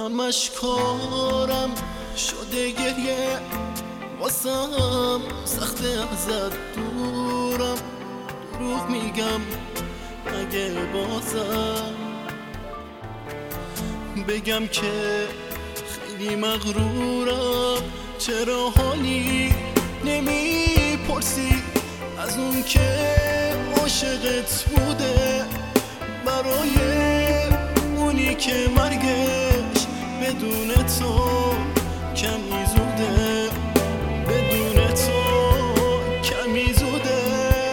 همش کارم شده گریه واسم سخته ازت دورم دروغ میگم اگه بازم بگم که خیلی مغرورم چرا حالی نمیپرسی از اون که عاشقت بوده برای اونی که مرگش بدون تو کمی زوده بدون تو کمی زوده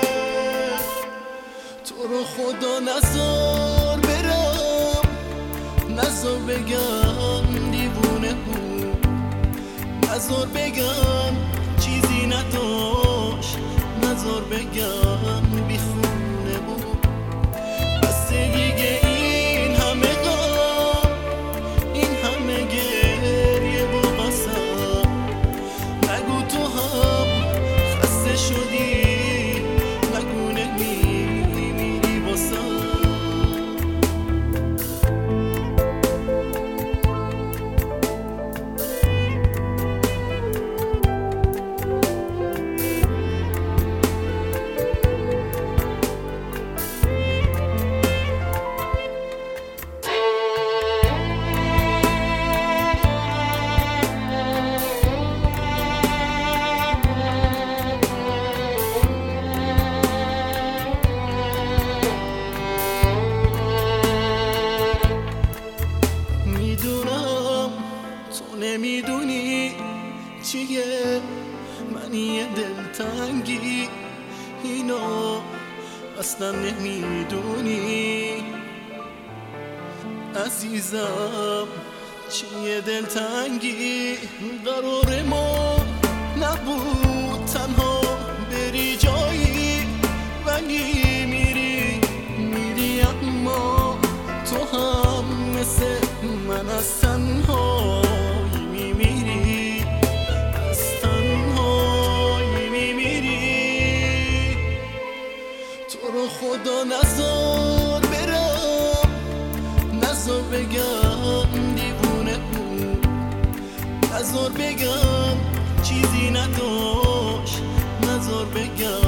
تو رو خدا نذار برم نذار بگم دیوونه بود نذار بگم چیزی نداشت نذار بگم بیخونه بود بس دیگه این همه غم این همه گریه و قسم نگو تو هم خسته شدی نگو نمیمیری واسم نمیدونی چیه منی دلتنگی اینو اصلا نمیدونی عزیزم چیه دلتنگی قرار ما نبود تنها بری جایی ولی میری اما تو هم مثل من از تنهایی میمیری از تنهایی میمیری تو رو خدا نذار برم نذار بگم دیوونه بود نذار بگم چیزی نداشت نذار بگم